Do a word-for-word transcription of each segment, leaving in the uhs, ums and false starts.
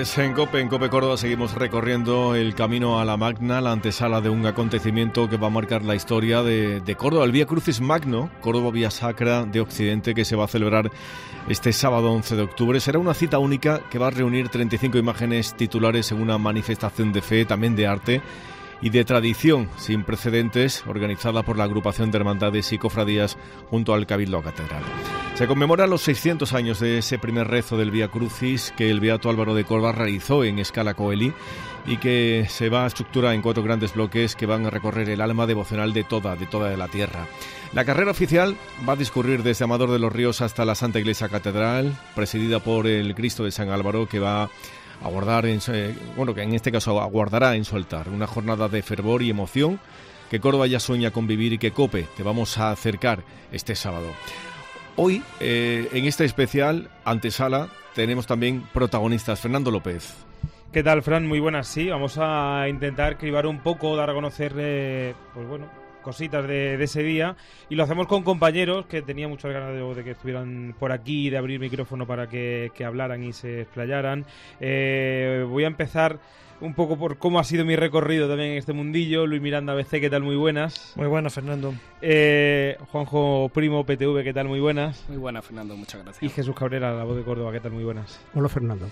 Pues en COPE, en COPE Córdoba, seguimos recorriendo el camino a la Magna, la antesala de un acontecimiento que va a marcar la historia de, de Córdoba, el Vía Crucis Magno, Córdoba Vía Sacra de Occidente, que se va a celebrar este sábado once de octubre. Será una cita única que va a reunir treinta y cinco imágenes titulares en una manifestación de fe, también de arte y de tradición sin precedentes, organizada por la Agrupación de Hermandades y Cofradías junto al Cabildo Catedral. Se conmemoran los seiscientos años de ese primer rezo del Vía Crucis que el beato Álvaro de Córdoba realizó en escala Coeli y que se va a estructurar en cuatro grandes bloques que van a recorrer el alma devocional de toda, de toda la tierra. La carrera oficial va a discurrir desde Amador de los Ríos hasta la Santa Iglesia Catedral, presidida por el Cristo de San Álvaro, que va a guardar, en, bueno, que en este caso aguardará en su altar una jornada de fervor y emoción que Córdoba ya sueña con vivir y que COPE te vamos a acercar este sábado. Hoy, eh, en este especial antesala, tenemos también protagonistas. Fernando López. ¿Qué tal, Fran? Muy buenas, sí. Vamos a intentar cribar un poco, dar a conocer, eh, pues bueno, cositas de, de ese día, y lo hacemos con compañeros que tenía muchas ganas de, de que estuvieran por aquí, de abrir micrófono para que, que hablaran y se explayaran. Eh, voy a empezar un poco por cómo ha sido mi recorrido también en este mundillo. Luis Miranda, B C, ¿qué tal? Muy buenas. Muy buenas, Fernando. Eh, Juanjo Primo, P T V, ¿qué tal? Muy buenas. Muy buenas, Fernando, muchas gracias. Y Jesús Cabrera, La Voz de Córdoba, ¿qué tal? Muy buenas. Hola, Fernando.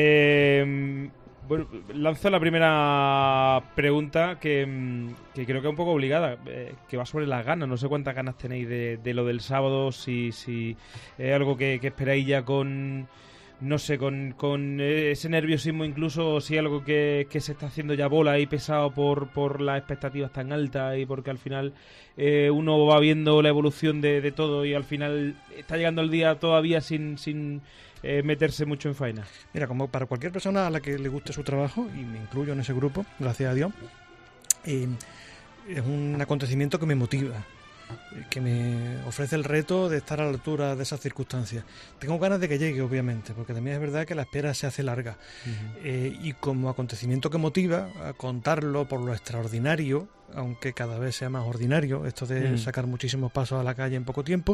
Eh... Bueno, lanzo la primera pregunta que, que creo que es un poco obligada, eh, que va sobre las ganas. No sé cuántas ganas tenéis de, de lo del sábado, si, si es algo que, que esperáis ya con, no sé, con, con ese nerviosismo incluso, o si es algo que, que se está haciendo ya bola y pesado por, por las expectativas tan altas y porque al final eh, uno va viendo la evolución de, de todo y al final está llegando el día todavía sin... sin Eh, meterse mucho en faena. Mira, como para cualquier persona a la que le guste su trabajo, y me incluyo en ese grupo, gracias a Dios, eh, es un acontecimiento que me motiva, que me ofrece el reto de estar a la altura de esas circunstancias. Tengo ganas de que llegue, obviamente, porque también es verdad que la espera se hace larga. Uh-huh. Eh, y como acontecimiento que motiva a contarlo por lo extraordinario, aunque cada vez sea más ordinario, esto de uh-huh. sacar muchísimos pasos a la calle en poco tiempo,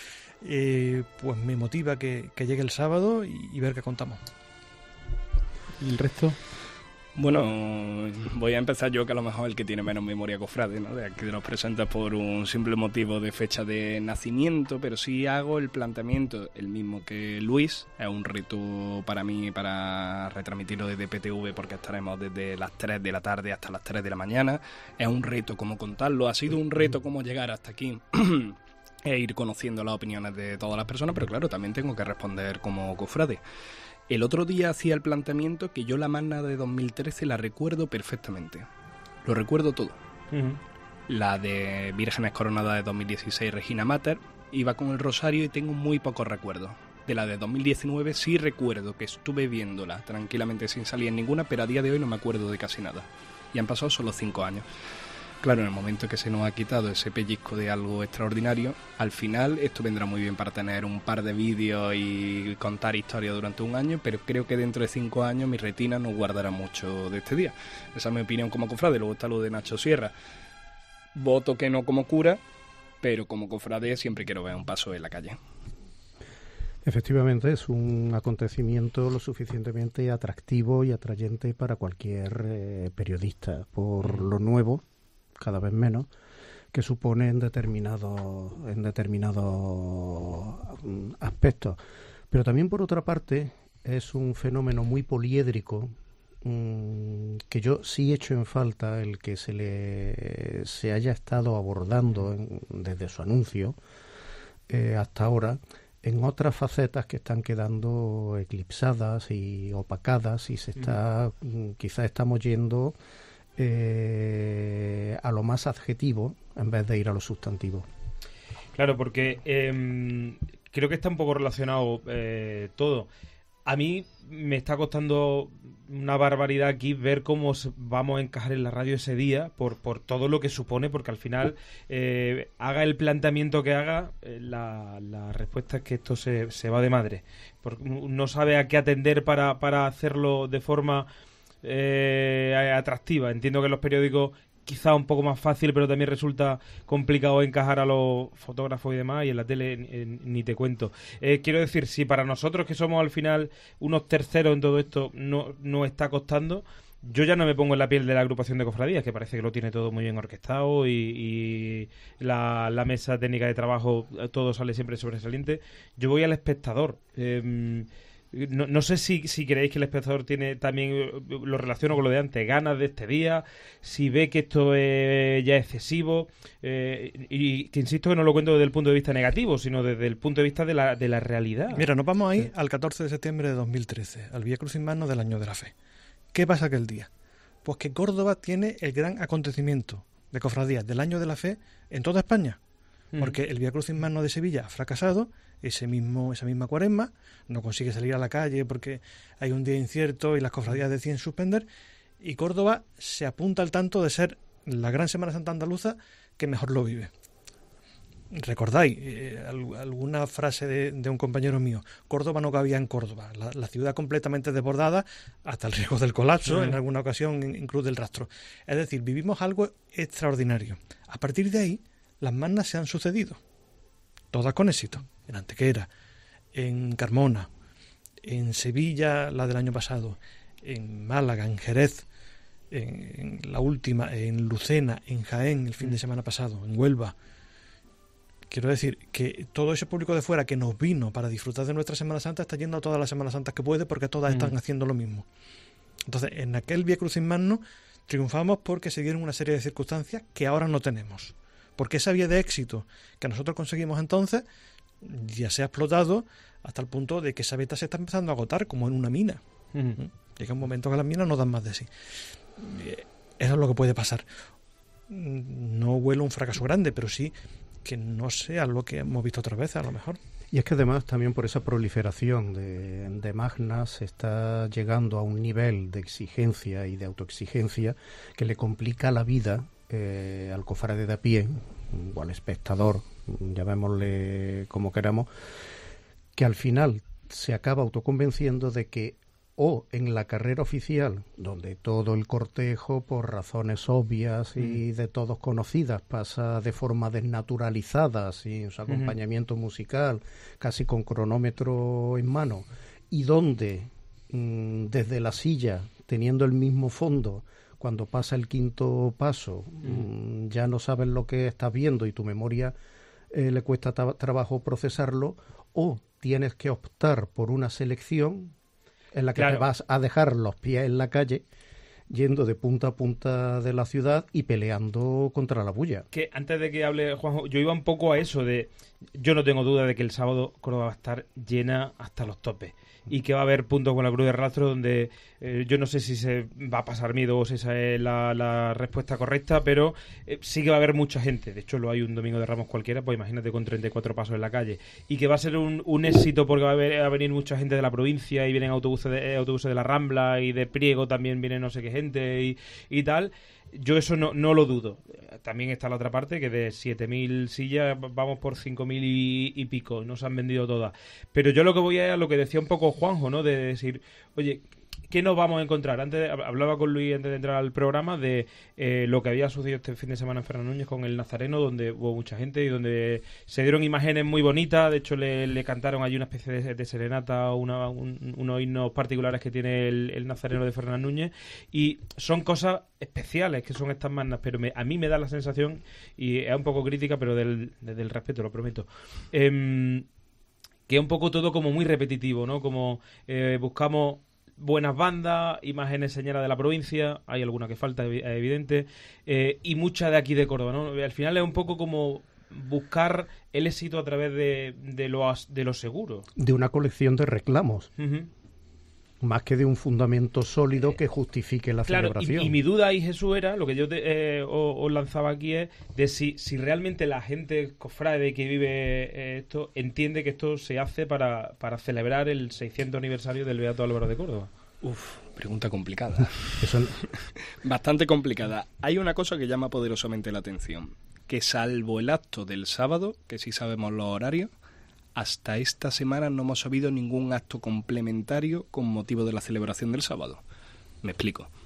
Eh, pues me motiva que, que llegue el sábado y, y ver qué contamos. ¿Y el resto? Bueno, voy a empezar yo, que a lo mejor el que tiene menos memoria cofrade, ¿no? De aquí nos presenta por un simple motivo de fecha de nacimiento, pero sí hago el planteamiento el mismo que Luis. Es un reto para mí para retransmitirlo desde P T V, porque estaremos desde las tres de la tarde hasta las tres de la mañana. Es un reto cómo contarlo, ha sido un reto cómo llegar hasta aquí e ir conociendo las opiniones de todas las personas, pero claro, también tengo que responder como cofrade. El otro día hacía el planteamiento que yo la Magna de dos mil trece la recuerdo perfectamente. Lo recuerdo todo. Uh-huh. La de Vírgenes Coronadas de dos mil dieciséis, Regina Mater, iba con el rosario y tengo muy pocos recuerdos. De la de dos mil diecinueve sí recuerdo que estuve viéndola tranquilamente sin salir en ninguna, pero a día de hoy no me acuerdo de casi nada. Y han pasado solo cinco años. Claro, en el momento que se nos ha quitado ese pellizco de algo extraordinario, al final esto vendrá muy bien para tener un par de vídeos y contar historias durante un año, pero creo que dentro de cinco años mi retina no guardará mucho de este día. Esa es mi opinión como cofrade. Luego está lo de Nacho Sierra. Voto que no como cura, pero como cofrade siempre quiero ver un paso en la calle. Efectivamente, es un acontecimiento lo suficientemente atractivo y atrayente para cualquier eh, periodista, por lo nuevo, cada vez menos, que supone en determinados en determinados aspectos. Pero también, por otra parte, es un fenómeno muy poliédrico, mmm, que yo sí echo en falta el que se le se haya estado abordando en, desde su anuncio eh, hasta ahora, en otras facetas que están quedando eclipsadas y opacadas, y se está mm. quizás estamos yendo Eh, a lo más adjetivo en vez de ir a lo sustantivo. Claro, porque eh, creo que está un poco relacionado eh, todo. A mí me está costando una barbaridad aquí ver cómo vamos a encajar en la radio ese día por, por todo lo que supone, porque al final eh, haga el planteamiento que haga, eh, la, la respuesta es que esto se, se va de madre, porque no sabe a qué atender para, para hacerlo de forma Eh, atractiva. Entiendo que los periódicos quizá un poco más fácil, pero también resulta complicado encajar a los fotógrafos y demás, y en la tele eh, ni te cuento. Eh, quiero decir, si para nosotros que somos al final unos terceros en todo esto no, no está costando, yo ya no me pongo en la piel de la agrupación de cofradías, que parece que lo tiene todo muy bien orquestado y, y la, la mesa técnica de trabajo, todo sale siempre sobresaliente. Yo voy al espectador. Eh, no, no sé si, si creéis que el espectador tiene también, lo relaciono con lo de antes, ganas de este día, si ve que esto es ya excesivo, eh, y que insisto que no lo cuento desde el punto de vista negativo, sino desde el punto de vista de la, de la realidad. Mira, nos vamos ahí al catorce de septiembre de dos mil trece, al Vía Crucis Magno del Año de la Fe. ¿Qué pasa aquel día? Pues que Córdoba tiene el gran acontecimiento de cofradías del Año de la Fe en toda España. Porque el Vía Crucis Magno de Sevilla ha fracasado, ese mismo, esa misma cuaresma, no consigue salir a la calle porque hay un día incierto y las cofradías deciden suspender, y Córdoba se apunta al tanto de ser la gran Semana Santa andaluza que mejor lo vive. ¿Recordáis eh, alguna frase de, de un compañero mío? Córdoba no cabía en Córdoba, la, la ciudad completamente desbordada hasta el riesgo del colapso, sí. En alguna ocasión en, en Cruz del Rastro. Es decir, vivimos algo extraordinario. A partir de ahí, las magnas se han sucedido, todas con éxito, en Antequera, en Carmona, en Sevilla, la del año pasado, en Málaga, en Jerez, en, en la última, en Lucena, en Jaén, el fin de semana pasado, en Huelva. Quiero decir que todo ese público de fuera que nos vino para disfrutar de nuestra Semana Santa está yendo a todas las Semanas Santas que puede, porque todas mm. están haciendo lo mismo. Entonces, en aquel Vía Crucis Magno triunfamos porque se dieron una serie de circunstancias que ahora no tenemos. Porque esa vía de éxito que nosotros conseguimos entonces ya se ha explotado hasta el punto de que esa beta se está empezando a agotar, como en una mina. Mm. Llega un momento que las minas no dan más de sí. Eso es lo que puede pasar. No huelo un fracaso grande, pero sí que no sea lo que hemos visto otras veces, a lo mejor. Y es que además también por esa proliferación de, de magnas se está llegando a un nivel de exigencia y de autoexigencia que le complica la vida eh, al cofrade de a pie o al espectador, llamémosle como queramos, que al final se acaba autoconvenciendo de que o en la carrera oficial, donde todo el cortejo, por razones obvias y de todos conocidas, pasa de forma desnaturalizada, sin su acompañamiento uh-huh. musical, casi con cronómetro en mano, y donde mmm, desde la silla, teniendo el mismo fondo, cuando pasa el quinto paso, uh-huh. mmm, ya no sabes lo que estás viendo y tu memoria eh, le cuesta tra- trabajo procesarlo, o tienes que optar por una selección en la que claro. te vas a dejar los pies en la calle, yendo de punta a punta de la ciudad y peleando contra la bulla. Que antes de que hable Juanjo, yo iba un poco a eso de... Yo no tengo duda de que el sábado Córdoba va a estar llena hasta los topes y que va a haber puntos con la Cruz de Rastro donde eh, yo no sé si se va a pasar miedo o si esa es la, la respuesta correcta, pero eh, sí que va a haber mucha gente. De hecho, lo hay un Domingo de Ramos cualquiera, pues imagínate con treinta y cuatro pasos en la calle. Y que va a ser un, un éxito porque va a, haber, va a venir mucha gente de la provincia y vienen autobuses de, eh, autobuses de la Rambla y de Priego también viene no sé qué gente y, y tal. Yo eso no, no lo dudo. También está la otra parte, que de siete mil sillas vamos por cinco mil y, y pico. No se han vendido todas. Pero yo lo que voy a, a lo que decía un poco Juanjo, ¿no? De decir, oye, ¿qué nos vamos a encontrar? Antes hablaba con Luis antes de entrar al programa de eh, lo que había sucedido este fin de semana en Fernando Núñez con el Nazareno, donde hubo mucha gente y donde se dieron imágenes muy bonitas. De hecho, le, le cantaron allí una especie de, de serenata, una, un, unos himnos particulares que tiene el, el Nazareno de Fernando Núñez. Y son cosas especiales que son estas magnas, pero me, a mí me da la sensación, y es un poco crítica, pero del, desde el respeto, lo prometo, eh, que es un poco todo como muy repetitivo, ¿no? Como eh, buscamos buenas bandas, imágenes señalas de la provincia, hay alguna que falta, es evidente, eh, y mucha de aquí de Córdoba, ¿no? Al final es un poco como buscar el éxito a través de, de, lo, de lo seguro. De una colección de reclamos. Uh-huh. Más que de un fundamento sólido que justifique la claro, celebración. Y, y mi duda ahí, Jesús, era, lo que yo te, eh, os, os lanzaba aquí es de si, si realmente la gente cofrade que vive eh, esto entiende que esto se hace para, para celebrar el seiscientos aniversario del Beato Álvaro de Córdoba. Uf, pregunta complicada. Eso... Bastante complicada. Hay una cosa que llama poderosamente la atención, que salvo el acto del sábado, que sí sabemos los horarios, hasta esta semana no hemos sabido ningún acto complementario con motivo de la celebración del sábado. Me explico.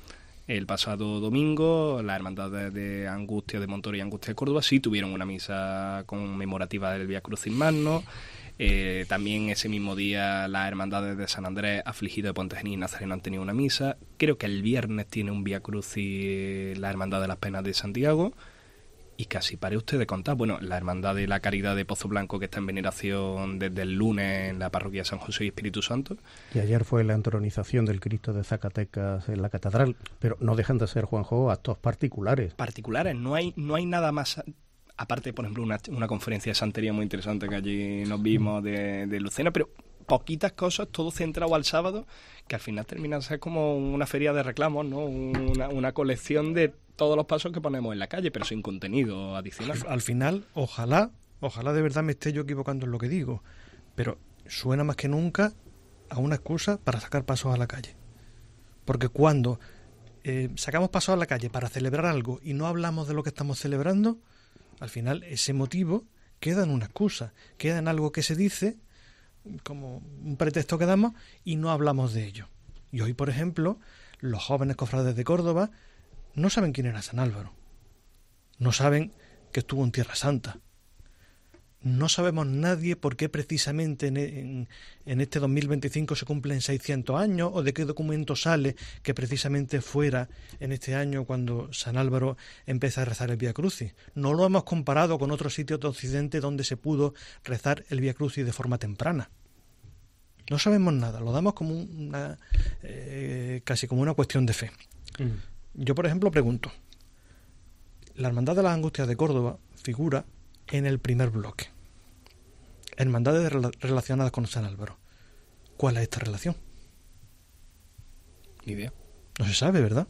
El pasado domingo, la Hermandad de, de Angustia de Montoro y Angustia de Córdoba sí tuvieron una misa conmemorativa del Vía Crucis Magno. Eh, también ese mismo día las Hermandades de San Andrés, Afligido de Ponte Genil y Nazareno han tenido una misa. Creo que el viernes tiene un Vía Crucis la Hermandad de las Penas de Santiago. Y casi pare usted de contar, bueno, la Hermandad de la Caridad de Pozo Blanco, que está en veneración desde el lunes en la parroquia San José y Espíritu Santo. Y ayer fue la entronización del Cristo de Zacatecas en la catedral, pero no dejan de ser, Juanjo, actos particulares. Particulares, no hay no hay nada más, aparte, por ejemplo, una, una conferencia de santería muy interesante que allí nos vimos de, de Lucena, pero poquitas cosas, todo centrado al sábado, que al final termina de ser como una feria de reclamos, ¿no? Una, una colección de todos los pasos que ponemos en la calle, pero sin contenido adicional. Al, al final, ojalá, ojalá de verdad me esté yo equivocando en lo que digo, pero suena más que nunca a una excusa para sacar pasos a la calle. Porque cuando eh, sacamos pasos a la calle para celebrar algo y no hablamos de lo que estamos celebrando, al final ese motivo queda en una excusa, queda en algo que se dice como un pretexto que damos y no hablamos de ello. Y hoy, por ejemplo, los jóvenes cofrades de Córdoba no saben quién era San Álvaro, no saben que estuvo en Tierra Santa, no sabemos nadie por qué precisamente en, en, en este dos mil veinticinco se cumplen seiscientos años, o de qué documento sale que precisamente fuera en este año cuando San Álvaro empieza a rezar el Vía Crucis. No lo hemos comparado con otros sitios de Occidente donde se pudo rezar el Vía Crucis de forma temprana. No sabemos nada, lo damos como una eh, casi como una cuestión de fe. Mm. Yo, por ejemplo, pregunto, la Hermandad de las Angustias de Córdoba figura en el primer bloque. Hermandades rela- relacionadas con San Álvaro. ¿Cuál es esta relación? Ni idea. No se sabe, ¿verdad?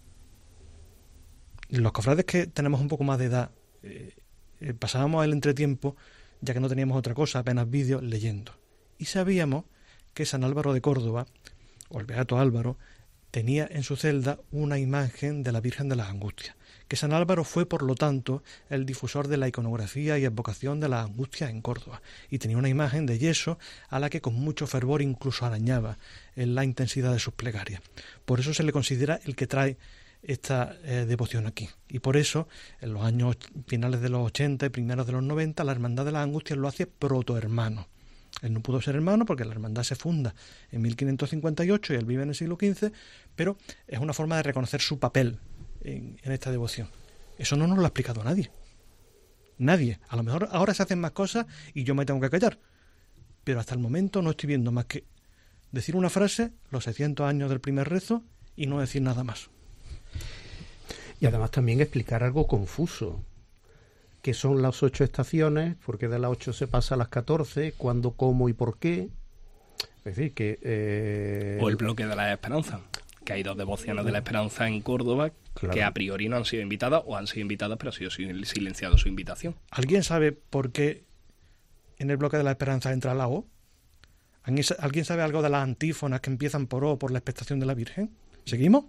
Los cofrades que tenemos un poco más de edad, eh, eh, pasábamos el entretiempo, ya que no teníamos otra cosa, apenas vídeos, leyendo. Y sabíamos que San Álvaro de Córdoba, o el Beato Álvaro, tenía en su celda una imagen de la Virgen de las Angustias, que San Álvaro fue, por lo tanto, el difusor de la iconografía y advocación de las Angustias en Córdoba, y tenía una imagen de yeso a la que con mucho fervor incluso arañaba en la intensidad de sus plegarias. Por eso se le considera el que trae esta eh, devoción aquí, y por eso en los años finales de los ochenta y primeros de los noventa la Hermandad de las Angustias lo hace protohermano. Él no pudo ser hermano porque la hermandad se funda en mil quinientos cincuenta y ocho y él vive en el siglo quince, pero es una forma de reconocer su papel en, en esta devoción. Eso no nos lo ha explicado nadie. Nadie. A lo mejor ahora se hacen más cosas y yo me tengo que callar, pero hasta el momento no estoy viendo más que decir una frase, los seiscientos años del primer rezo, y no decir nada más. Y además también explicar algo confuso, que son las ocho estaciones, porque de las ocho se pasa a las catorce, cuándo, cómo y por qué. Es decir, que... Eh... O el bloque de la Esperanza, que hay dos devociones de la Esperanza en Córdoba, claro, que a priori no han sido invitadas, o han sido invitadas, pero ha sido silenciado su invitación. ¿Alguien sabe por qué en el bloque de la Esperanza entra la O? ¿Alguien sabe algo de las antífonas que empiezan por O, por la expectación de la Virgen? ¿Seguimos?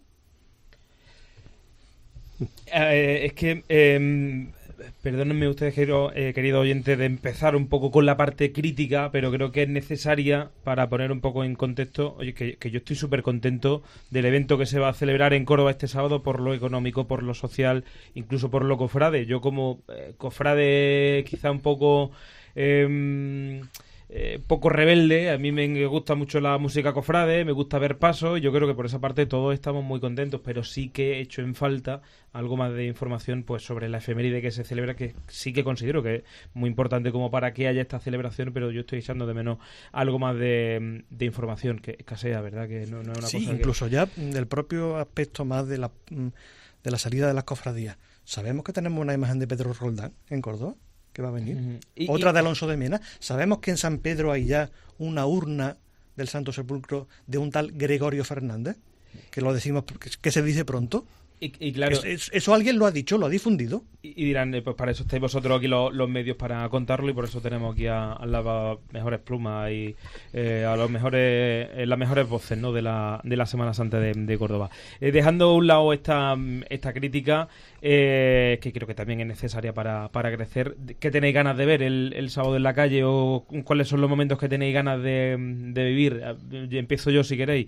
Eh, es que... Eh... Perdónenme ustedes, querido, eh, querido oyente, de empezar un poco con la parte crítica, pero creo que es necesaria para poner un poco en contexto. Oye, que, que yo estoy súper contento del evento que se va a celebrar en Córdoba este sábado, por lo económico, por lo social, incluso por lo cofrade. Yo como eh, cofrade quizá un poco... Eh, Eh, poco rebelde, a mí me gusta mucho la música cofrade, me gusta ver pasos, y yo creo que por esa parte todos estamos muy contentos, pero sí que he hecho en falta algo más de información pues sobre la efeméride que se celebra, que sí que considero que es muy importante como para que haya esta celebración, pero yo estoy echando de menos algo más de, de información que escasea, ¿verdad? Que no, no es una sí, cosa incluso que... ya del propio aspecto más de la, de la salida de las cofradías. Sabemos que tenemos una imagen de Pedro Roldán en Córdoba, que va a venir. Uh-huh. y, Otra y... de Alonso de Mena. Sabemos que en San Pedro hay ya una urna del Santo Sepulcro de un tal Gregorio Fernández, que lo decimos, que se dice pronto. Y, y claro, es, es, eso alguien lo ha dicho, lo ha difundido. Y, y dirán, eh, pues para eso estáis vosotros aquí los, los medios para contarlo, y por eso tenemos aquí a, a las mejores plumas y eh, a los mejores eh, las mejores voces, ¿no?, de la de la Semana Santa de, de Córdoba. Eh, dejando a un lado esta esta crítica, eh, que creo que también es necesaria para, para crecer. ¿Qué tenéis ganas de ver el, el sábado en la calle, o cuáles son los momentos que tenéis ganas de, de vivir? Empiezo yo si queréis.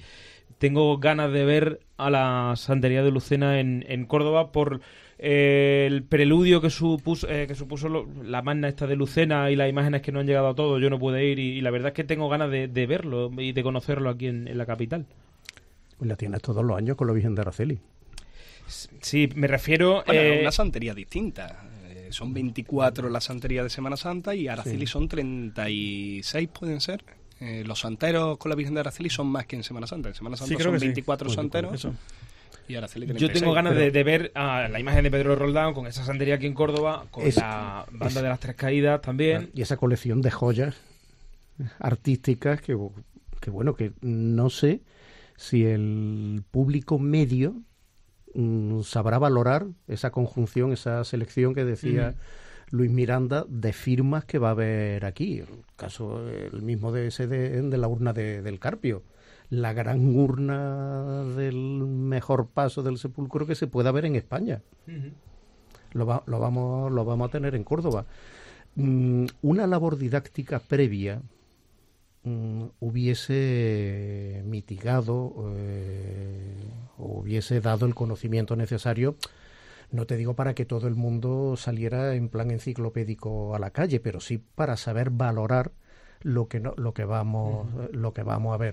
tengo ganas de ver a la Santería de Lucena en, en Córdoba por eh, el preludio que supuso, eh, que supuso lo, la magna esta de Lucena y las imágenes que no han llegado a todos. Yo no pude ir y, y la verdad es que tengo ganas de, de verlo y de conocerlo aquí en, en la capital. La tienes todos los años con la Virgen de Araceli. Sí, me refiero... Bueno, eh, es una santería distinta. Eh, son veinticuatro la santería de Semana Santa y Araceli sí. son treinta y seis, pueden ser. Eh, los santeros con la Virgen de Araceli son más que en Semana Santa. En Semana Santa sí, son sí. veinticuatro santeros. Eso. Y Araceli treinta y seis. Yo tengo ganas pero... de, de ver a la imagen de Pedro Roldán con esa santería aquí en Córdoba, con es, la banda es, de las Tres Caídas también. Y esa colección de joyas artísticas que, que bueno, que no sé si el público medio mmm, sabrá valorar esa conjunción, esa selección que decía mm. Luis Miranda de firmas que va a haber aquí. El caso el mismo de ese de, de la urna de, del Carpio. La gran urna del mejor paso del sepulcro que se pueda ver en España. Uh-huh. Lo, va, lo, vamos, lo vamos a tener en Córdoba. Mm, una labor didáctica previa mm, hubiese mitigado eh, o hubiese dado el conocimiento necesario, no te digo para que todo el mundo saliera en plan enciclopédico a la calle, pero sí para saber valorar lo que, no, lo que, vamos, uh-huh. lo que vamos a ver.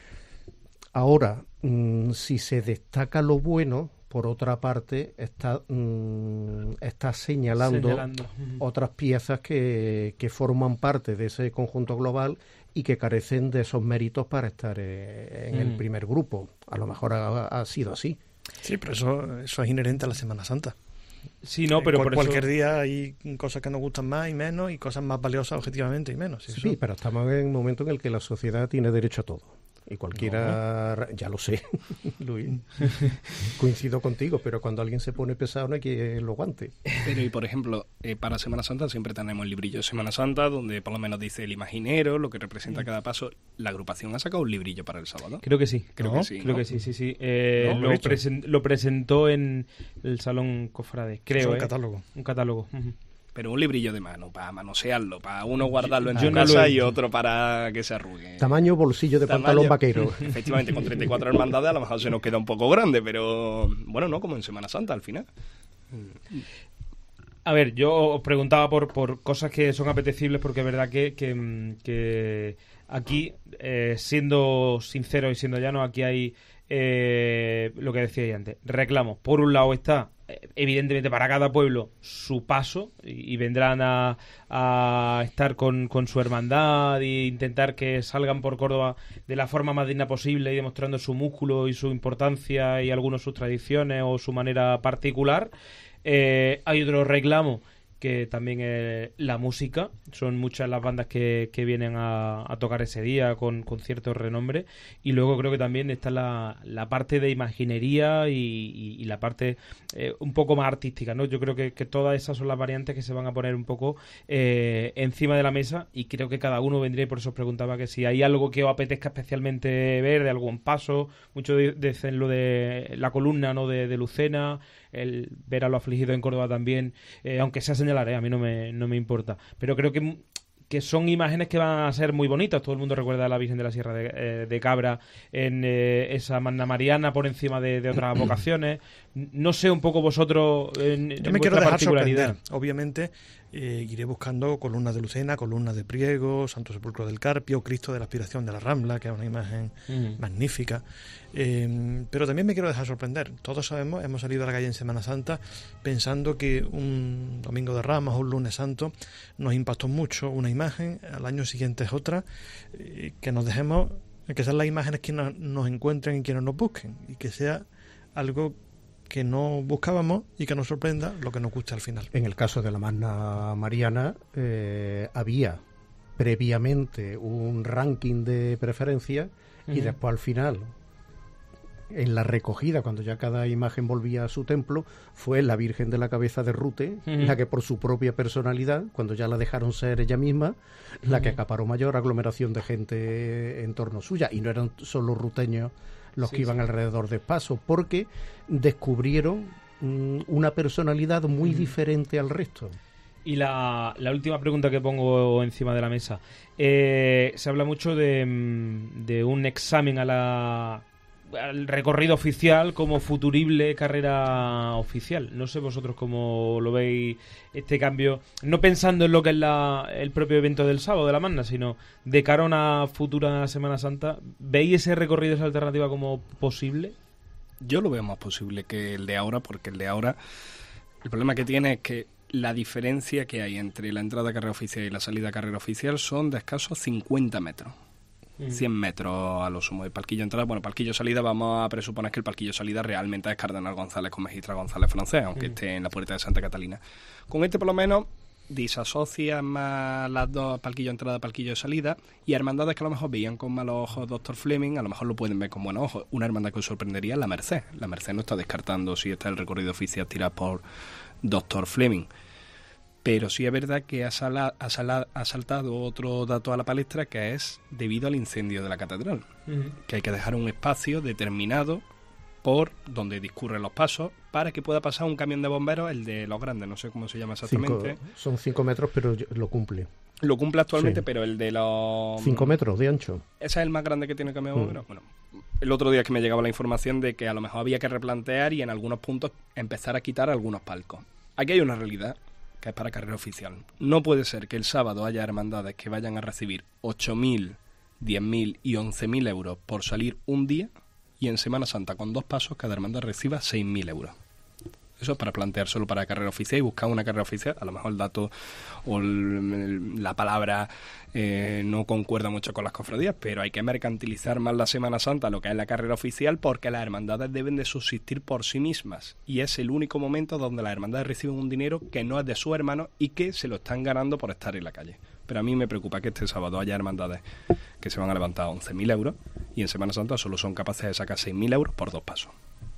Ahora, mmm, si se destaca lo bueno, por otra parte, está, mmm, está señalando, señalando. Uh-huh. otras piezas que, que forman parte de ese conjunto global y que carecen de esos méritos para estar eh, en uh-huh. el primer grupo. A lo mejor ha, ha sido así. Sí, pero eso, eso es inherente a la Semana Santa. Sí, no, pero Cual, por cualquier eso... día hay cosas que nos gustan más y menos y cosas más valiosas objetivamente y menos. Sí, sí, pero estamos en un momento en el que la sociedad tiene derecho a todo. Y cualquiera, no. ya lo sé, Luis, coincido contigo, pero cuando alguien se pone pesado no hay que lo aguante. Pero y por ejemplo, eh, para Semana Santa siempre tenemos el librillo de Semana Santa, donde por lo menos dice el imaginero, lo que representa cada paso. ¿La agrupación ha sacado un librillo para el sábado? Creo que sí. Creo ¿No? que sí. Creo ¿no? que sí, sí, sí. Eh, no, lo, lo, presen- lo presentó en el Salón Cofrade, creo. Es un eh. catálogo. Un catálogo. Uh-huh. Pero un librillo de mano, para manosearlo, para uno guardarlo en yo tu no casa he... y otro para que se arrugue. Tamaño bolsillo de Tamaño. pantalón vaquero. Efectivamente, con treinta y cuatro hermandades a lo mejor se nos queda un poco grande, pero bueno, no, como en Semana Santa al final. A ver, yo os preguntaba por, por cosas que son apetecibles, porque es verdad que, que, que aquí, eh, siendo sincero y siendo llano, aquí hay eh, lo que decía antes, reclamos. Por un lado está, evidentemente, para cada pueblo su paso, y, y vendrán a, a estar con, con su hermandad e intentar que salgan por Córdoba de la forma más digna posible y demostrando su músculo y su importancia y algunas sus tradiciones o su manera particular. Eh, hay otro reclamo que también es la música. Son muchas las bandas que, que vienen a, a tocar ese día con, con cierto renombre. Y luego creo que también está la, la parte de imaginería y, y, y la parte eh, un poco más artística, ¿no? Yo creo que, que todas esas son las variantes que se van a poner un poco eh, encima de la mesa, y creo que cada uno vendría, y por eso os preguntaba que si hay algo que os apetezca especialmente ver, de algún paso. Muchos dicen lo de la columna, ¿no?, de, de Lucena, el ver a los afligidos en Córdoba también, eh, aunque sea señalar, eh, a mí no me, no me importa, pero creo que, que son imágenes que van a ser muy bonitas. Todo el mundo recuerda a la Virgen de la Sierra de, eh, de Cabra en eh, esa Magna Mariana por encima de, de otras vocaciones. No sé un poco vosotros en, Yo en me quiero dejar particularidad. sorprender. Obviamente eh, iré buscando columnas de Lucena, columnas de Priego, Santo Sepulcro del Carpio, Cristo de la Aspiración de la Rambla, que es una imagen uh-huh. magnífica. Eh, pero también me quiero dejar sorprender. Todos sabemos, hemos salido a la calle en Semana Santa pensando que un Domingo de Ramos o un Lunes Santo nos impactó mucho una imagen, al año siguiente es otra, eh, que nos dejemos, que sean las imágenes que nos, nos encuentren y que no nos busquen, y que sea algo que no buscábamos y que nos sorprenda lo que nos guste al final. En el caso de la Magna Mariana eh, había previamente un ranking de preferencia uh-huh. y después al final, en la recogida, cuando ya cada imagen volvía a su templo, fue la Virgen de la Cabeza de Rute, uh-huh. la que por su propia personalidad, cuando ya la dejaron ser ella misma, uh-huh. la que acaparó mayor aglomeración de gente en torno suya. Y no eran solo ruteños los sí, que iban sí. alrededor de paso, porque descubrieron mm, una personalidad muy uh-huh. diferente al resto. Y la, la última pregunta que pongo encima de la mesa. Eh, se habla mucho de, de un examen a la al recorrido oficial como futurible carrera oficial. No sé vosotros cómo lo veis este cambio, no pensando en lo que es la, el propio evento del sábado de la Magna, sino de cara a una futura Semana Santa. ¿Veis ese recorrido, esa alternativa como posible? Yo lo veo más posible que el de ahora, porque el de ahora, el problema que tiene es que la diferencia que hay entre la entrada a carrera oficial y la salida a carrera oficial son de escasos cincuenta metros. cien metros a lo sumo de palquillo entrada. Bueno, palquillo salida, vamos a presuponer que el palquillo salida realmente es Cardenal González con Magistral González francés, aunque mm. esté en la puerta de Santa Catalina. Con este, por lo menos, disasocia más las dos, palquillo entrada, palquillo salida, y hermandades que a lo mejor veían con malos ojos doctor Fleming, a lo mejor lo pueden ver con buenos ojos. Una hermandad que os sorprendería es la Merced. La Merced no está descartando si está el recorrido oficial tirado por doctor Fleming. Pero sí es verdad que ha, sala, ha, sala, ha saltado otro dato a la palestra, que es debido al incendio de la catedral. Uh-huh. Que hay que dejar un espacio determinado por donde discurren los pasos para que pueda pasar un camión de bomberos, el de los grandes, no sé cómo se llama exactamente. Cinco, son cinco metros, pero lo cumple. Lo cumple actualmente, sí. Pero el de los... Cinco metros de ancho. ¿Ese es el más grande que tiene el camión de bomberos? Uh-huh. Bueno, el otro día es que me llegaba la información de que a lo mejor había que replantear y en algunos puntos empezar a quitar algunos palcos. Aquí hay una realidad, que es para carrera oficial. No puede ser que el sábado haya hermandades que vayan a recibir ocho mil, diez mil y once mil euros por salir un día, y en Semana Santa con dos pasos cada hermandad reciba seis mil euros. Eso es para plantear solo para carrera oficial y buscar una carrera oficial. A lo mejor el dato o el, la palabra eh, no concuerda mucho con las cofradías, pero hay que mercantilizar más la Semana Santa, lo que es la carrera oficial, porque las hermandades deben de subsistir por sí mismas. Y es el único momento donde las hermandades reciben un dinero que no es de su hermano y que se lo están ganando por estar en la calle. Pero a mí me preocupa que este sábado haya hermandades que se van a levantar once mil euros y en Semana Santa solo son capaces de sacar seis mil euros por dos pasos.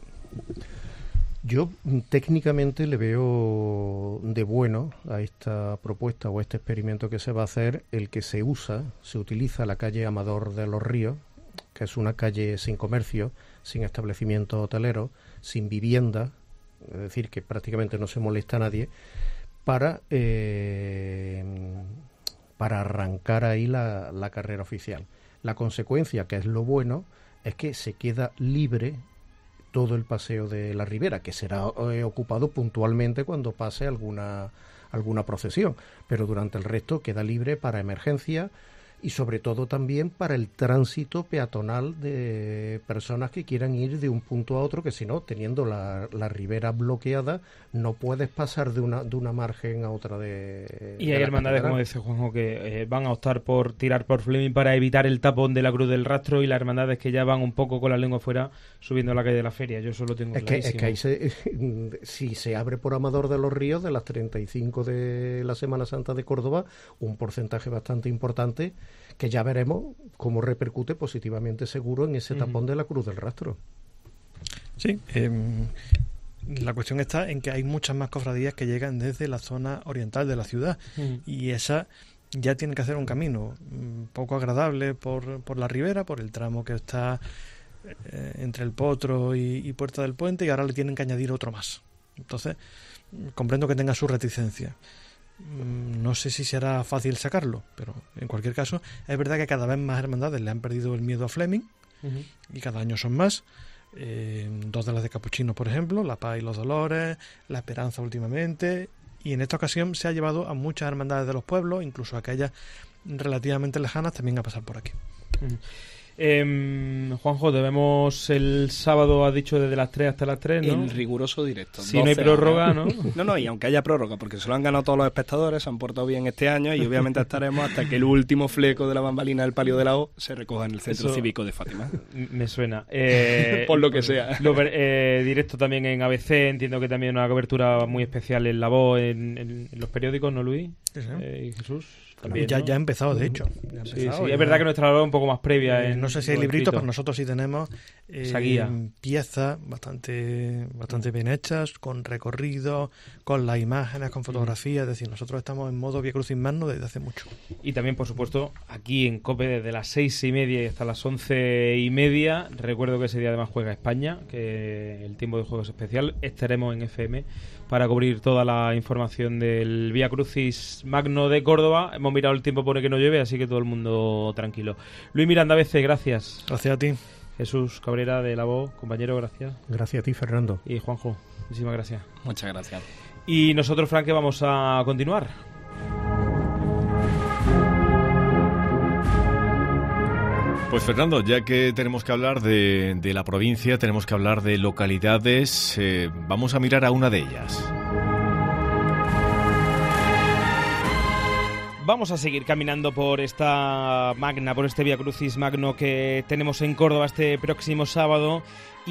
Yo técnicamente le veo de bueno a esta propuesta o a este experimento que se va a hacer el que se usa, se utiliza la calle Amador de los Ríos, que es una calle sin comercio, sin establecimiento hotelero, sin vivienda, es decir, que prácticamente no se molesta a nadie, para, eh, para arrancar ahí la, la carrera oficial. La consecuencia, que es lo bueno, es que se queda libre todo el paseo de la Ribera, que será eh, ocupado puntualmente cuando pase alguna alguna procesión, pero durante el resto queda libre para emergencia y sobre todo también para el tránsito peatonal de personas que quieran ir de un punto a otro, que si no, teniendo la, la ribera bloqueada, no puedes pasar de una de una margen a otra de... Y de hay hermandades, como dice Juanjo, que eh, van a optar por tirar por Fleming para evitar el tapón de la Cruz del Rastro, y las hermandades que ya van un poco con la lengua fuera subiendo a la calle de la Feria. Yo solo tengo es que, es que ahí se, si se abre por Amador de los Ríos, de las treinta y cinco de la Semana Santa de Córdoba, un porcentaje bastante importante que ya veremos cómo repercute positivamente seguro en ese tapón uh-huh. de la Cruz del Rastro. Sí, eh, la cuestión está en que hay muchas más cofradías que llegan desde la zona oriental de la ciudad uh-huh. y esa ya tienen que hacer un camino un poco agradable por, por la ribera, por el tramo que está eh, entre el Potro y, y Puerta del Puente, y ahora le tienen que añadir otro más. Entonces, comprendo que tenga su reticencia. No sé si será fácil sacarlo, pero en cualquier caso es verdad que cada vez más hermandades le han perdido el miedo a Fleming uh-huh. y cada año son más. Eh, dos de las de Capuchinos, por ejemplo, La Paz y los Dolores, La Esperanza últimamente, y en esta ocasión se ha llevado a muchas hermandades de los pueblos, incluso aquellas relativamente lejanas, también a pasar por aquí. Uh-huh. Eh, Juanjo, debemos el sábado, has dicho, desde las tres hasta las tres, ¿no? El riguroso directo. Si no hay prórroga, ¿no? No, no, y aunque haya prórroga, porque se lo han ganado todos los espectadores, se han portado bien este año, y obviamente estaremos hasta que el último fleco de la bambalina del palio de la O se recoja en el Centro Eso Cívico de Fátima. Me suena. Eh, Por lo que sea. Lo, eh, directo también en A B C, entiendo que también una cobertura muy especial en La Voz, en, en, en los periódicos, ¿no, Luis? Sí, sí. Eh, y Jesús. También, ya, ¿no? ya ha empezado, de hecho. Ya ha sí, empezado, sí. Ya... Es verdad que nuestra labor es un poco más previa. Eh, en, no sé si hay librito, pero nosotros sí tenemos eh, esa guía. Piezas bastante, bastante bien hechas, con recorrido, con las imágenes, con fotografías. Es decir, nosotros estamos en modo Vía Crucis Magno desde hace mucho. Y también, por supuesto, aquí en COPE desde las seis y media y hasta las once y media. Recuerdo que ese día además juega España, que el tiempo de juego es especial. Estaremos en F M para cubrir toda la información del Vía Crucis Magno de Córdoba. Hemos mirado el tiempo, pone que no llueve, así que todo el mundo tranquilo. Luis Miranda, A B C, gracias. Gracias a ti. Jesús Cabrera de La Voz, compañero, gracias. Gracias a ti, Fernando. Y Juanjo, muchísimas gracias. Muchas gracias. Y nosotros, Frank, que vamos a continuar. Pues Fernando, ya que tenemos que hablar de, de la provincia, tenemos que hablar de localidades, eh, vamos a mirar a una de ellas. Vamos a seguir caminando por esta magna, por este Vía Crucis magno que tenemos en Córdoba este próximo sábado,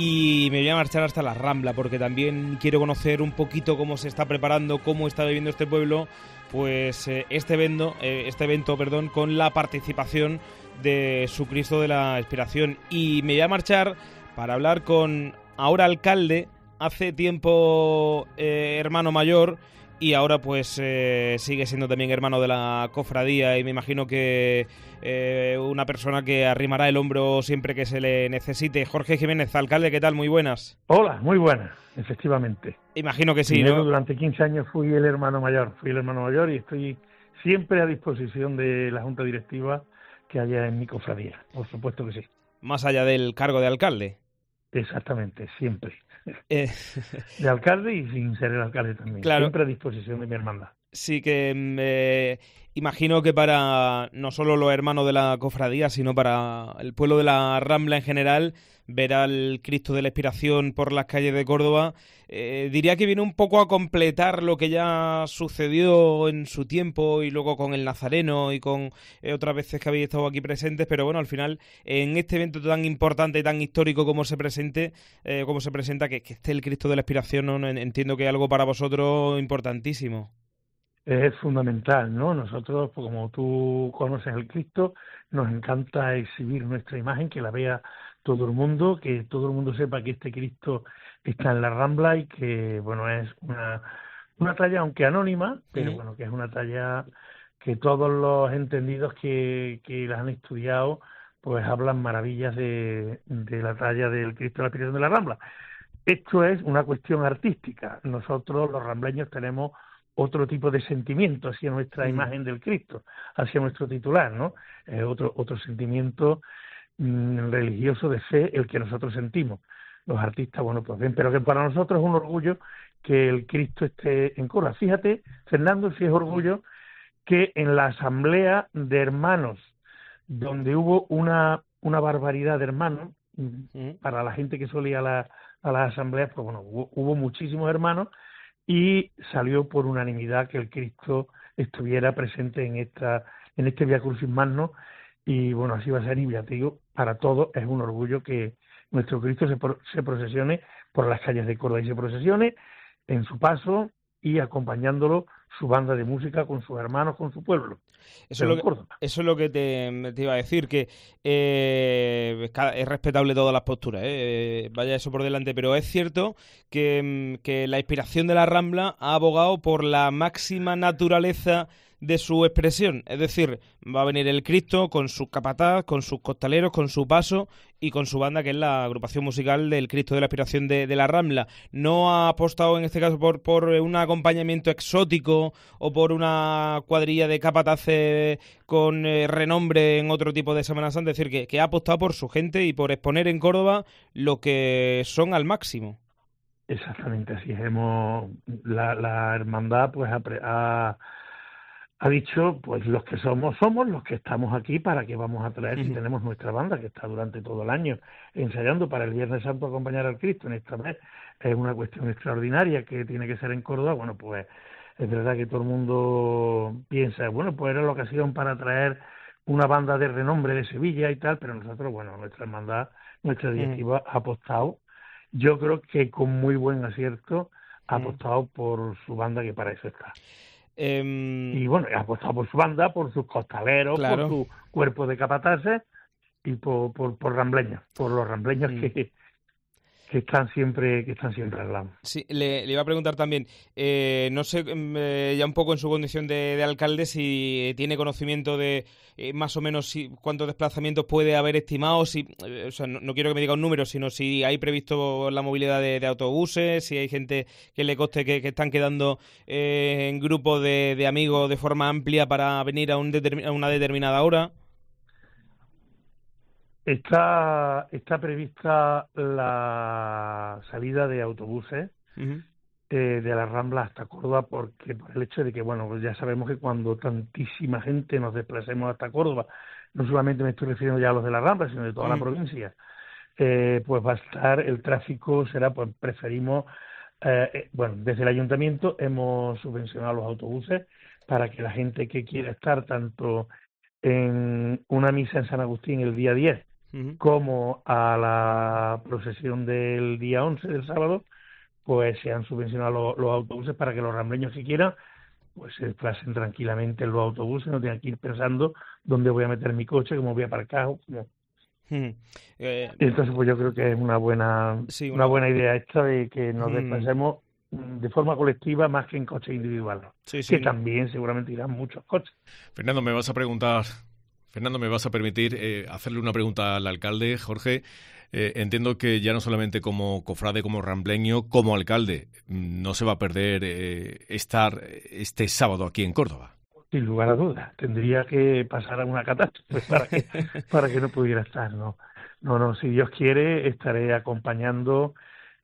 y me voy a marchar hasta la Rambla porque también quiero conocer un poquito cómo se está preparando, cómo está viviendo este pueblo, pues eh, este evento, eh, este evento, perdón, con la participación de su Cristo de la Expiración. Y me voy a marchar para hablar con ahora alcalde, hace tiempo eh, hermano mayor, y ahora pues eh, sigue siendo también hermano de la cofradía, y me imagino que eh, una persona que arrimará el hombro siempre que se le necesite. Jorge Jiménez, alcalde, ¿qué tal? Muy buenas. Hola, muy buenas, efectivamente. Imagino que sí, Primero, ¿no? Durante quince años fui el hermano mayor, fui el hermano mayor y estoy siempre a disposición de la Junta Directiva que haya en mi cofradía, por supuesto que sí. Más allá del cargo de alcalde. Exactamente, siempre. Eh... De alcalde y sin ser el alcalde también. Claro. Siempre a disposición de mi hermandad. Sí que eh, imagino que para no solo los hermanos de la cofradía, sino para el pueblo de la Rambla en general, ver al Cristo de la Expiración por las calles de Córdoba, eh, diría que viene un poco a completar lo que ya sucedió en su tiempo y luego con el Nazareno y con eh, otras veces que habéis estado aquí presentes, pero bueno, al final en este evento tan importante y tan histórico como se presente, eh, como se presenta, que, que esté el Cristo de la Expiración, ¿no? Entiendo que es algo para vosotros importantísimo. Es fundamental, ¿no? Nosotros, pues, como tú conoces el Cristo, nos encanta exhibir nuestra imagen, que la vea todo el mundo, que todo el mundo sepa que este Cristo está en la Rambla y que, bueno, es una, una talla, aunque anónima, pero Uh-huh. bueno, que es una talla que todos los entendidos que, que las han estudiado, pues hablan maravillas de, de la talla del Cristo de la Expiración de la Rambla. Esto es una cuestión artística. Nosotros, los rambleños, tenemos otro tipo de sentimiento hacia nuestra mm. imagen del Cristo, hacia nuestro titular, ¿no? Es otro otro sentimiento mmm, religioso de fe el que nosotros sentimos. Los artistas, bueno, pues bien, pero que para nosotros es un orgullo que el Cristo esté en Córdoba. Fíjate, Fernando, si es orgullo que en la asamblea de hermanos, donde hubo una una barbaridad de hermanos, mm. para la gente que solía a, la, a las asambleas, pues bueno, hubo, hubo muchísimos hermanos, y salió por unanimidad que el Cristo estuviera presente en esta en este Vía Crucis magno, y bueno, así va a ser, y ya te digo, para todos es un orgullo que nuestro Cristo se, se procesione por las calles de Córdoba y se procesione en su paso y acompañándolo su banda de música con sus hermanos, con su pueblo. Eso, es lo, que, eso es lo que te, te iba a decir, que eh, es respetable todas las posturas, ¿eh? Vaya eso por delante, pero es cierto que, que la inspiración de la Rambla ha abogado por la máxima naturaleza de su expresión, es decir, va a venir el Cristo con sus capataz, con sus costaleros, con su paso y con su banda, que es la agrupación musical del Cristo de la Expiración de, de la Rambla. No ha apostado en este caso por, por un acompañamiento exótico o por una cuadrilla de capataces con eh, renombre en otro tipo de Semana Santa, es decir, que, que ha apostado por su gente y por exponer en Córdoba lo que son al máximo. Exactamente, así es. Hemos, la, la hermandad pues ha, ha ha dicho, pues los que somos, somos los que estamos aquí, para que vamos a traer, uh-huh. si tenemos nuestra banda, que está durante todo el año ensayando para el Viernes Santo acompañar al Cristo, en esta vez es una cuestión extraordinaria que tiene que ser en Córdoba. Bueno, pues es verdad que todo el mundo piensa, bueno, pues era la ocasión para traer una banda de renombre de Sevilla y tal, pero nosotros, bueno, nuestra hermandad, nuestra directiva uh-huh. ha apostado, yo creo que con muy buen acierto, ha uh-huh. apostado por su banda, que para eso está. Um, y bueno, ha apostado por su banda, por sus costaleros, claro. por su cuerpo de capataces y por, por, por rambleños, por los rambleños mm. que, que están siempre que están siempre al lado. Sí, le, le iba a preguntar también, eh, no sé, eh, ya un poco en su condición de, de alcalde, si tiene conocimiento de eh, más o menos si, cuántos desplazamientos puede haber estimado, si, eh, o sea, no, no quiero que me diga un número, sino si hay previsto la movilidad de, de autobuses, si hay gente que le conste que, que están quedando eh, en grupos de, de amigos de forma amplia para venir a, un determin, a una determinada hora. está, está prevista la salida de autobuses uh-huh. eh, de la Rambla hasta Córdoba, porque por el hecho de que, bueno, pues ya sabemos que cuando tantísima gente nos desplacemos hasta Córdoba, no solamente me estoy refiriendo ya a los de la Rambla, sino de toda uh-huh. la provincia, eh, pues va a estar, el tráfico será, pues preferimos, eh, bueno, desde el ayuntamiento hemos subvencionado los autobuses para que la gente que quiera estar tanto en una misa en San Agustín el día diez uh-huh. como a la procesión del día once, del sábado, pues se han subvencionado los, los autobuses para que los rambleños que quieran pues se desplacen tranquilamente en los autobuses, no tengan que ir pensando dónde voy a meter mi coche, cómo voy a aparcar, cómo... Hmm. Eh, Entonces, pues yo creo que es una buena sí, una... una buena idea esta de que nos hmm. desplacemos de forma colectiva más que en coches individuales, sí, sí, que no. también seguramente irán muchos coches. Fernando, me vas a preguntar, Fernando, me vas a permitir eh, hacerle una pregunta al alcalde, Jorge. Eh, entiendo que ya no solamente como cofrade, como rambleño, como alcalde, no se va a perder eh, estar este sábado aquí en Córdoba. Sin lugar a dudas, tendría que pasar a una catástrofe para que para que no pudiera estar, no, no, no. Si Dios quiere, estaré acompañando,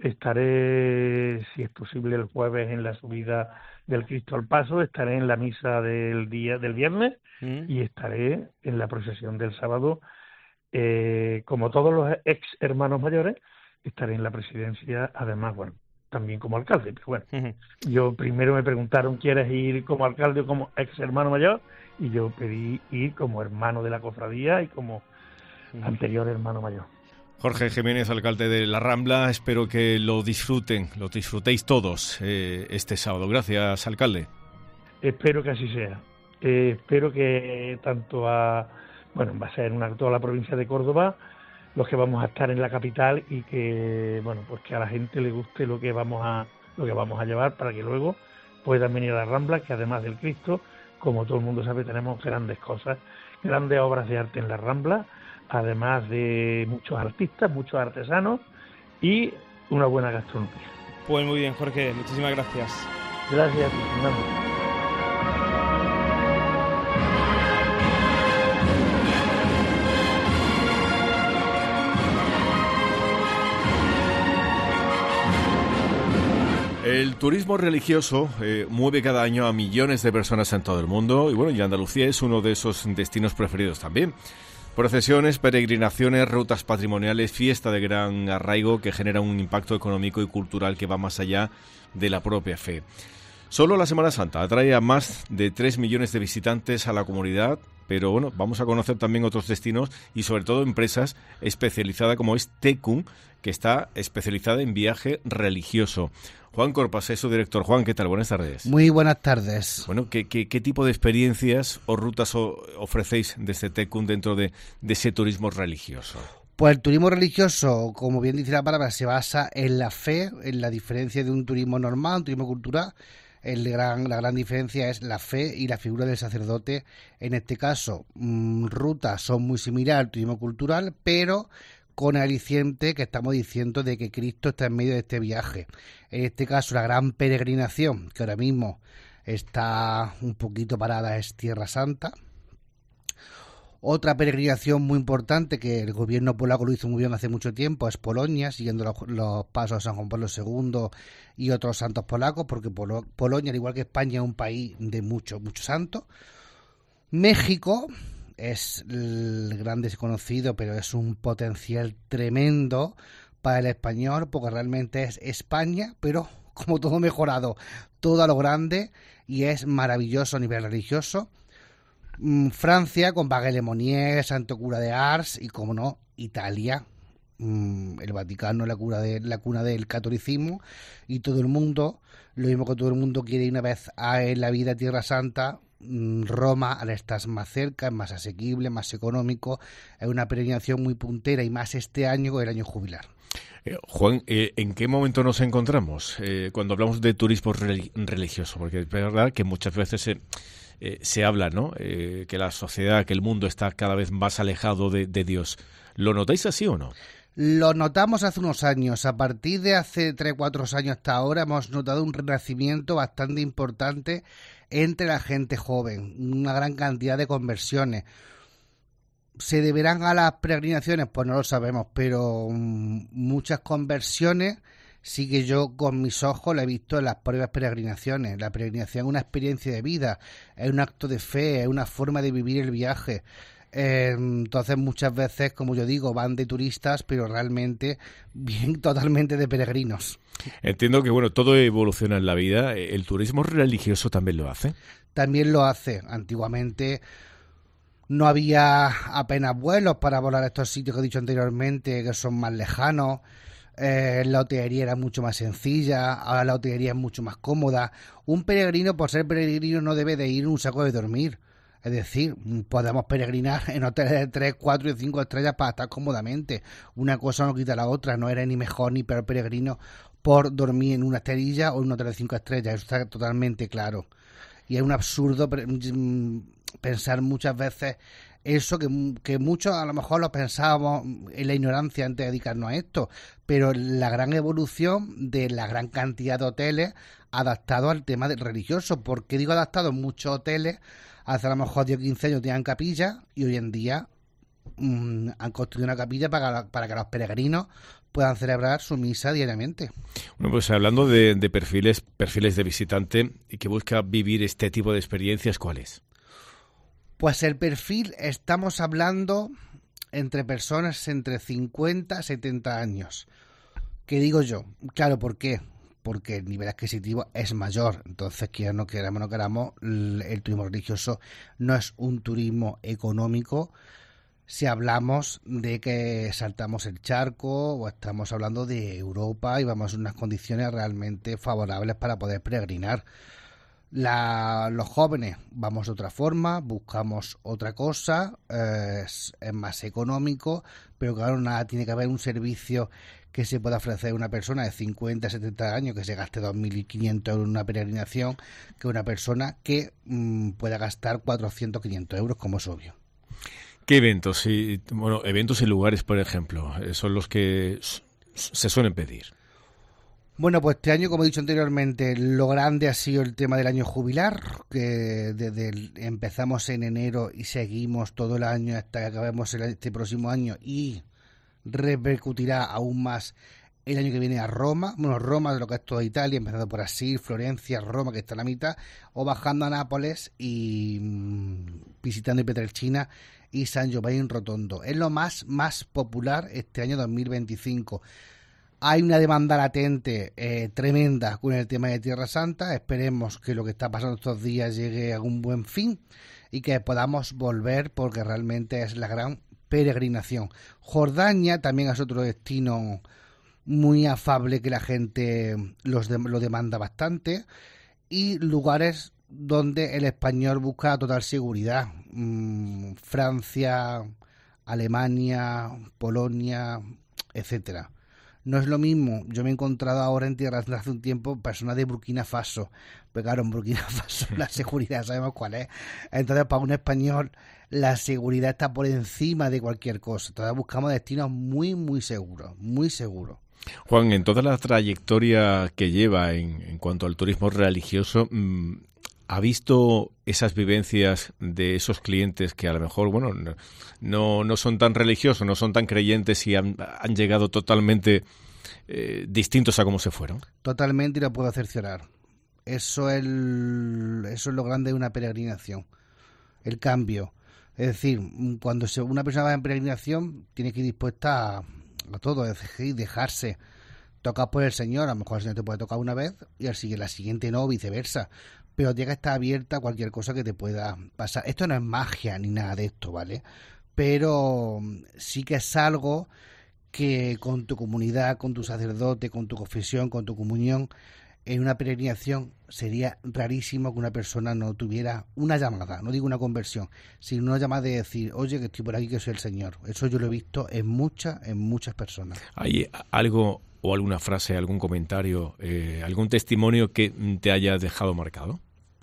estaré, si es posible, el jueves en la subida del Cristo al Paso, estaré en la misa del día del viernes mm. y estaré en la procesión del sábado. Eh, como todos los ex hermanos mayores, estaré en la presidencia, además, bueno, también como alcalde, pero bueno, uh-huh. yo primero me preguntaron, ¿quieres ir como alcalde o como ex hermano mayor? Y yo pedí ir como hermano de la cofradía y como uh-huh. anterior hermano mayor. Jorge Jiménez, alcalde de La Rambla, espero que lo disfruten, lo disfrutéis todos eh, este sábado. Gracias, alcalde. Espero que así sea. Eh, espero que tanto a, bueno, va a ser una, toda la provincia de Córdoba, los que vamos a estar en la capital y que, bueno, pues que a la gente le guste lo que vamos a lo que vamos a llevar para que luego puedan venir a La Rambla, que además del Cristo, como todo el mundo sabe, tenemos grandes cosas, grandes obras de arte en La Rambla, además de muchos artistas, muchos artesanos y una buena gastronomía. Pues muy bien, Jorge, muchísimas gracias. Gracias, Fernando. El turismo religioso eh, mueve cada año a millones de personas en todo el mundo y bueno, y Andalucía es uno de esos destinos preferidos también. Procesiones, peregrinaciones, rutas patrimoniales, fiesta de gran arraigo que genera un impacto económico y cultural que va más allá de la propia fe. Solo la Semana Santa atrae a más de tres millones de visitantes a la comunidad, pero bueno, vamos a conocer también otros destinos y sobre todo empresas especializadas como es Tecum, que está especializada en viaje religioso. Juan Corpas es su director. Juan, ¿qué tal? Buenas tardes. Muy buenas tardes. Bueno, ¿qué, qué, qué tipo de experiencias o rutas o, ofrecéis desde Tecum dentro de, de ese turismo religioso? Pues el turismo religioso, como bien dice la palabra, se basa en la fe, en la diferencia de un turismo normal, un turismo cultural. El gran, la gran diferencia es la fe y la figura del sacerdote. En este caso, mmm, rutas son muy similares al turismo cultural, pero con el aliciente que estamos diciendo de que Cristo está en medio de este viaje. En este caso, la gran peregrinación, que ahora mismo está un poquito parada, es Tierra Santa. Otra peregrinación muy importante que el gobierno polaco lo hizo muy bien hace mucho tiempo es Polonia, siguiendo los, los pasos de San Juan Pablo segundo y otros santos polacos, porque Polo, Polonia, al igual que España, es un país de muchos, muchos santos. México es el gran desconocido, pero es un potencial tremendo para el español, porque realmente es España, pero como todo mejorado, todo a lo grande, y es maravilloso a nivel religioso. Francia con Bagues-Lemonnier, Santo Cura de Ars y, como no, Italia, el Vaticano, la cuna, de, la cuna del catolicismo, y todo el mundo, lo mismo que todo el mundo quiere ir una vez a en la vida a Tierra Santa. Roma, al estar más cerca, es más asequible, más económico, es una peregrinación muy puntera y más este año con el año jubilar. Eh, Juan, eh, ¿en qué momento nos encontramos eh, cuando hablamos de turismo relig- religioso? Porque es verdad que muchas veces se, eh, se habla, ¿no? Eh, que la sociedad, que el mundo está cada vez más alejado de, de Dios. ¿Lo notáis así o no? Lo notamos hace unos años. A partir de hace tres o cuatro años hasta ahora hemos notado un renacimiento bastante importante entre la gente joven, una gran cantidad de conversiones. ¿Se deberán a las peregrinaciones? Pues no lo sabemos, pero um, muchas conversiones sí que yo con mis ojos la he visto en las propias peregrinaciones. La peregrinación es una experiencia de vida, es un acto de fe, es una forma de vivir el viaje. Eh, entonces muchas veces, como yo digo, van de turistas, pero realmente vienen totalmente de peregrinos. Entiendo que bueno, todo evoluciona en la vida. ¿El turismo religioso también lo hace? También lo hace. Antiguamente no había apenas vuelos para volar a estos sitios que he dicho anteriormente, que son más lejanos. Eh, la hotelería era mucho más sencilla, ahora la hotelería es mucho más cómoda. Un peregrino, por ser peregrino, no debe de ir en un saco de dormir. Es decir, podemos peregrinar en hoteles de tres, cuatro y cinco estrellas para estar cómodamente. Una cosa no quita la otra, no eres ni mejor ni peor peregrino por dormir en una esterilla o en un hotel de cinco estrellas, eso está totalmente claro. Y es un absurdo pensar muchas veces eso, que, que muchos a lo mejor lo pensábamos en la ignorancia antes de dedicarnos a esto, pero la gran evolución de la gran cantidad de hoteles adaptados al tema de religioso. ¿Por qué digo adaptados? Muchos hoteles hace a lo mejor diez o quince años tenían capilla y hoy en día mmm, han construido una capilla para, para que los peregrinos puedan celebrar su misa diariamente. Bueno, pues hablando de, de perfiles, perfiles de visitante y que busca vivir este tipo de experiencias, ¿cuál es? Pues el perfil, estamos hablando entre personas entre cincuenta y setenta años. ¿Qué digo yo? Claro, ¿por qué? Porque el nivel adquisitivo es mayor. Entonces, que no queramos, no queramos, el turismo religioso no es un turismo económico si hablamos de que saltamos el charco o estamos hablando de Europa y vamos a unas condiciones realmente favorables para poder peregrinar. La, los jóvenes vamos de otra forma, buscamos otra cosa, eh, es, es más económico, pero claro, nada, tiene que haber un servicio que se pueda ofrecer a una persona de cincuenta, setenta años que se gaste dos mil quinientos euros en una peregrinación que una persona que mmm, pueda gastar cuatrocientos, quinientos euros, como es obvio. ¿Qué eventos? Y, bueno, eventos y lugares, por ejemplo, son los que se suelen pedir. Bueno, pues este año, como he dicho anteriormente, lo grande ha sido el tema del año jubilar, que desde el, empezamos en enero y seguimos todo el año hasta que acabemos el, este próximo año, y repercutirá aún más el año que viene a Roma. Bueno, Roma, de lo que es toda Italia, empezando por Asís, Florencia, Roma, que está a la mitad, o bajando a Nápoles y mmm, visitando Pietrelcina y San Giovanni Rotondo. Es lo más, más popular este año dos mil veinticinco. Hay una demanda latente eh, tremenda con el tema de Tierra Santa. Esperemos que lo que está pasando estos días llegue a un buen fin y que podamos volver, porque realmente es la gran peregrinación. Jordania también es otro destino muy afable que la gente los de, lo demanda bastante, y lugares donde el español busca total seguridad. Mm, Francia, Alemania, Polonia, etcétera. No es lo mismo. Yo me he encontrado ahora en Tierra Santa hace un tiempo personas de Burkina Faso. Pero claro, en Burkina Faso la seguridad sabemos cuál es. Entonces, para un español, la seguridad está por encima de cualquier cosa. Entonces, buscamos destinos muy, muy seguros. Muy seguros. Juan, en toda la trayectoria que lleva en, en cuanto al turismo religioso, ¿ha visto esas vivencias de esos clientes que a lo mejor, bueno, no, no son tan religiosos, no son tan creyentes y han, han llegado totalmente eh, distintos a cómo se fueron? Totalmente, y lo puedo cerciorar. Eso es, el, eso es lo grande de una peregrinación, el cambio. Es decir, cuando se, una persona va en peregrinación, tiene que ir dispuesta a, a todo, es decir, dejarse tocar por el Señor. A lo mejor el Señor te puede tocar una vez y al siguiente, la siguiente no, viceversa. Pero tiene que estar abierta a cualquier cosa que te pueda pasar. Esto no es magia ni nada de esto, ¿vale? Pero sí que es algo que con tu comunidad, con tu sacerdote, con tu confesión, con tu comunión, en una peregrinación sería rarísimo que una persona no tuviera una llamada, no digo una conversión, sino una llamada de decir, oye, que estoy por aquí, que soy el Señor. Eso yo lo he visto en muchas, en muchas personas. ¿Hay algo o alguna frase, algún comentario, eh, algún testimonio que te haya dejado marcado?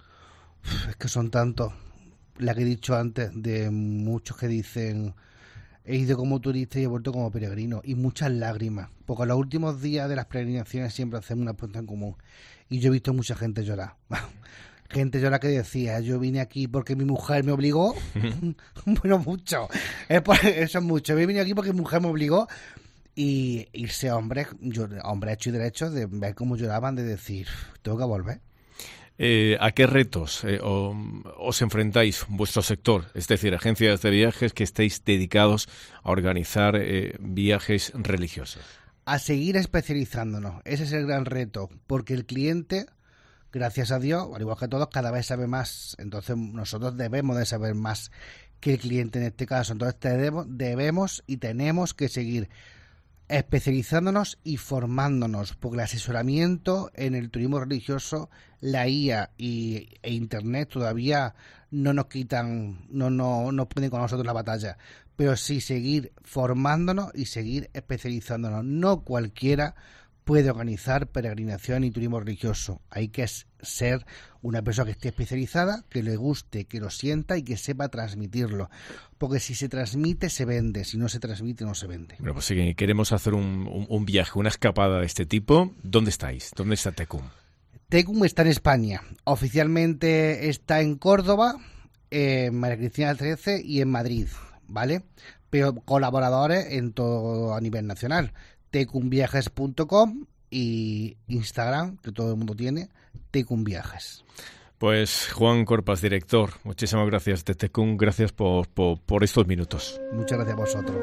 Es que son tantos. La que he dicho antes, de muchos que dicen, he ido como turista y he vuelto como peregrino, y muchas lágrimas, porque los últimos días de las peregrinaciones siempre hacemos una pregunta en común, y yo he visto mucha gente llorar. gente yo la que decía, yo vine aquí porque mi mujer me obligó, bueno, mucho, es por, eso es mucho, he venido aquí porque mi mujer me obligó, y irse hombres, hombres hechos y derechos, de ver cómo lloraban, de decir, tengo que volver. Eh, ¿A qué retos eh, o, os enfrentáis vuestro sector? Es decir, agencias de viajes que estéis dedicados a organizar eh, viajes religiosos. A seguir especializándonos, ese es el gran reto, porque el cliente, gracias a Dios, al igual que todos, cada vez sabe más. Entonces nosotros debemos de saber más que el cliente en este caso. Entonces debemos, debemos y tenemos que seguir especializándonos y formándonos, porque el asesoramiento en el turismo religioso, la I A y, e Internet todavía no nos quitan, no, no, no pueden con nosotros la batalla, pero sí seguir formándonos y seguir especializándonos. No cualquiera puede organizar peregrinación y turismo religioso. Hay que ser una persona que esté especializada, que le guste, que lo sienta y que sepa transmitirlo. Porque si se transmite, se vende. Si no se transmite, no se vende. Bueno, pues si queremos hacer un, un, un viaje, una escapada de este tipo, ¿dónde estáis? ¿Dónde está Tecum? Tecum está en España. Oficialmente está en Córdoba, en María Cristina trece y en Madrid, ¿vale? Pero colaboradores en todo a nivel nacional. tecum viajes punto com y Instagram, que todo el mundo tiene, Tecum Viajes. Pues Juan Corpas, director, muchísimas gracias de Tecum, gracias por, por, por estos minutos. Muchas gracias a vosotros.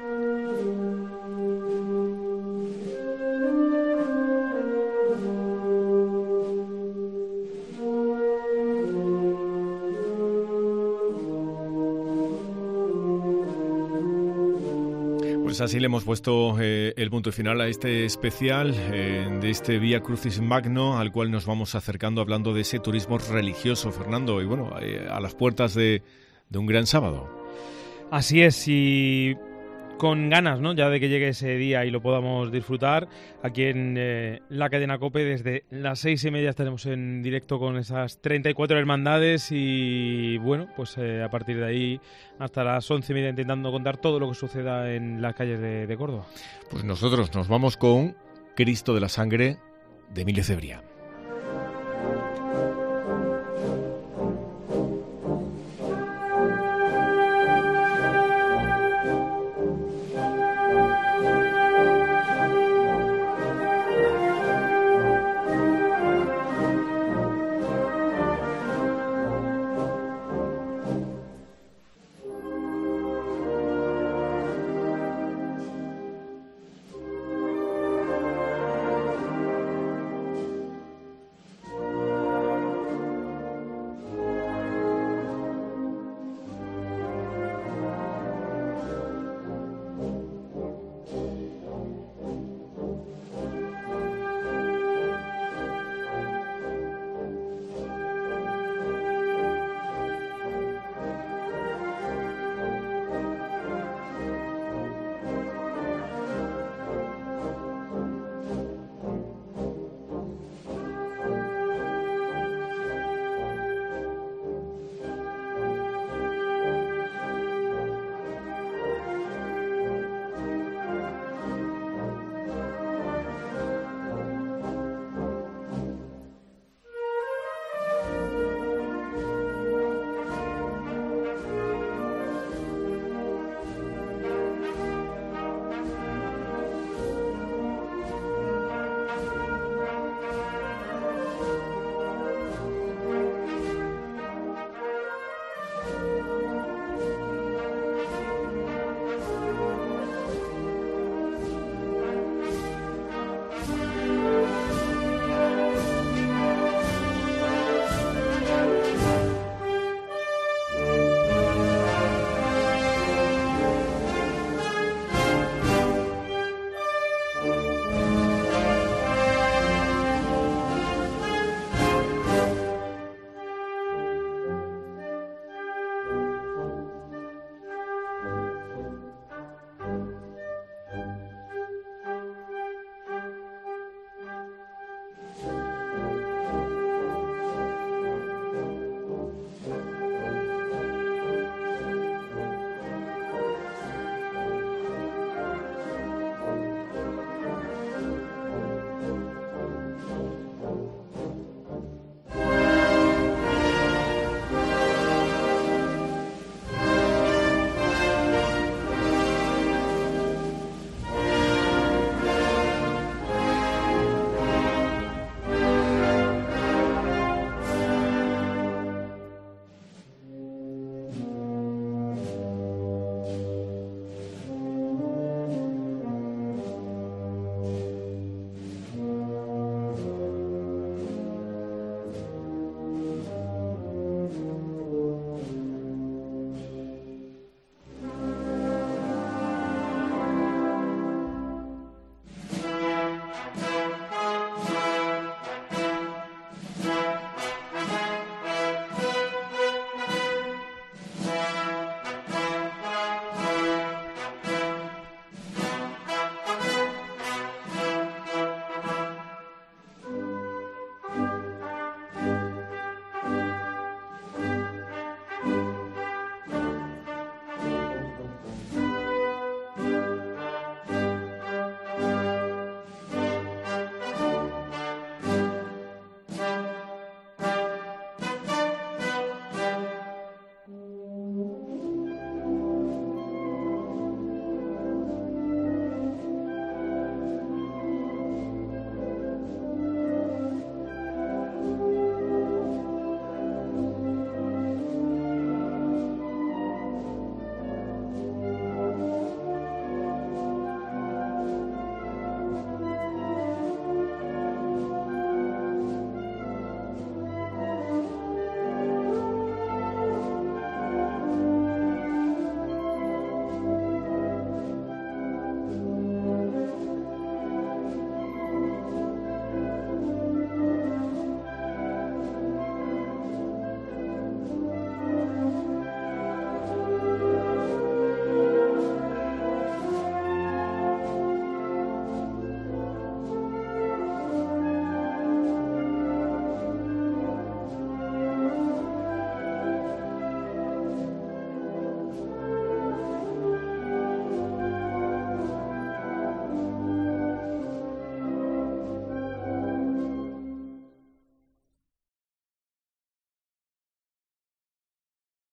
Pues así le hemos puesto eh, el punto final a este especial eh, de este Vía Crucis Magno, al cual nos vamos acercando hablando de ese turismo religioso, Fernando, y bueno, eh, a las puertas de, de un gran sábado. Así es, y con ganas, ¿no?, ya de que llegue ese día y lo podamos disfrutar. Aquí en eh, la cadena COPE desde las seis y media estaremos en directo con esas treinta y cuatro hermandades y bueno, pues eh, a partir de ahí hasta las once y media intentando contar todo lo que suceda en las calles de, de Córdoba. Pues nosotros nos vamos con Cristo de la Sangre de Emilio Cebrián.